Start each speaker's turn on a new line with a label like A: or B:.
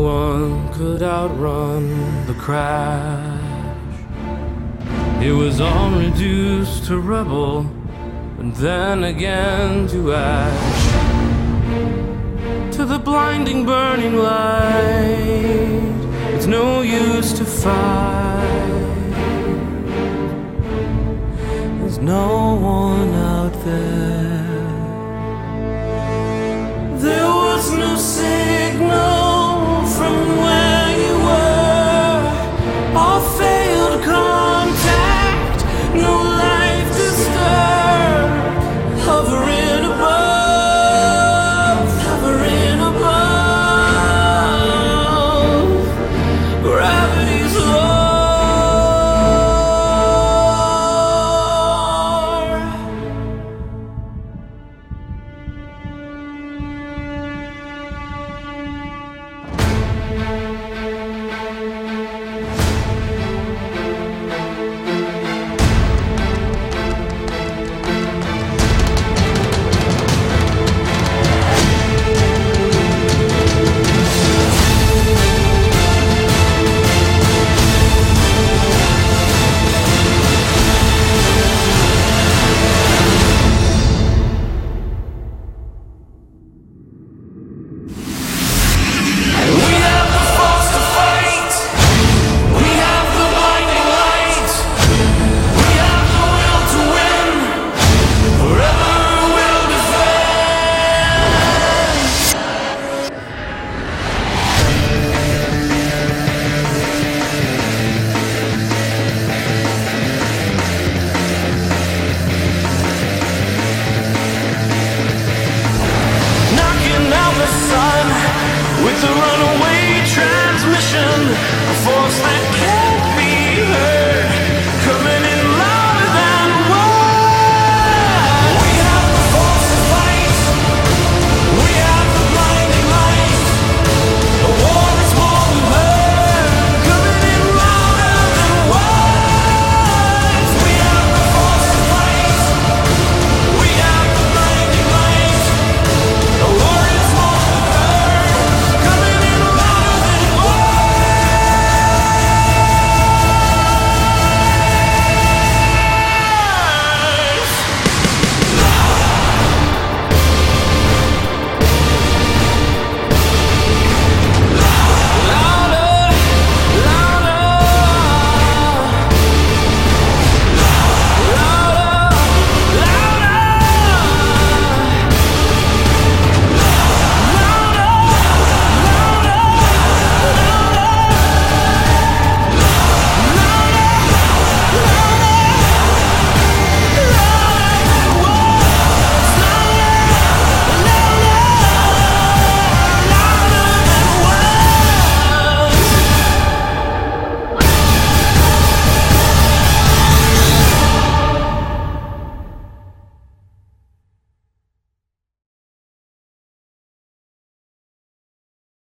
A: one could outrun the crash. It was all reduced to rubble, and then again to ash. To the blinding burning light, it's no use to fight. There's no one out there. There was no signal from where you were, or failed contact, no life disturbed, hovering above, gravity's law. With the runaway transmission, a force that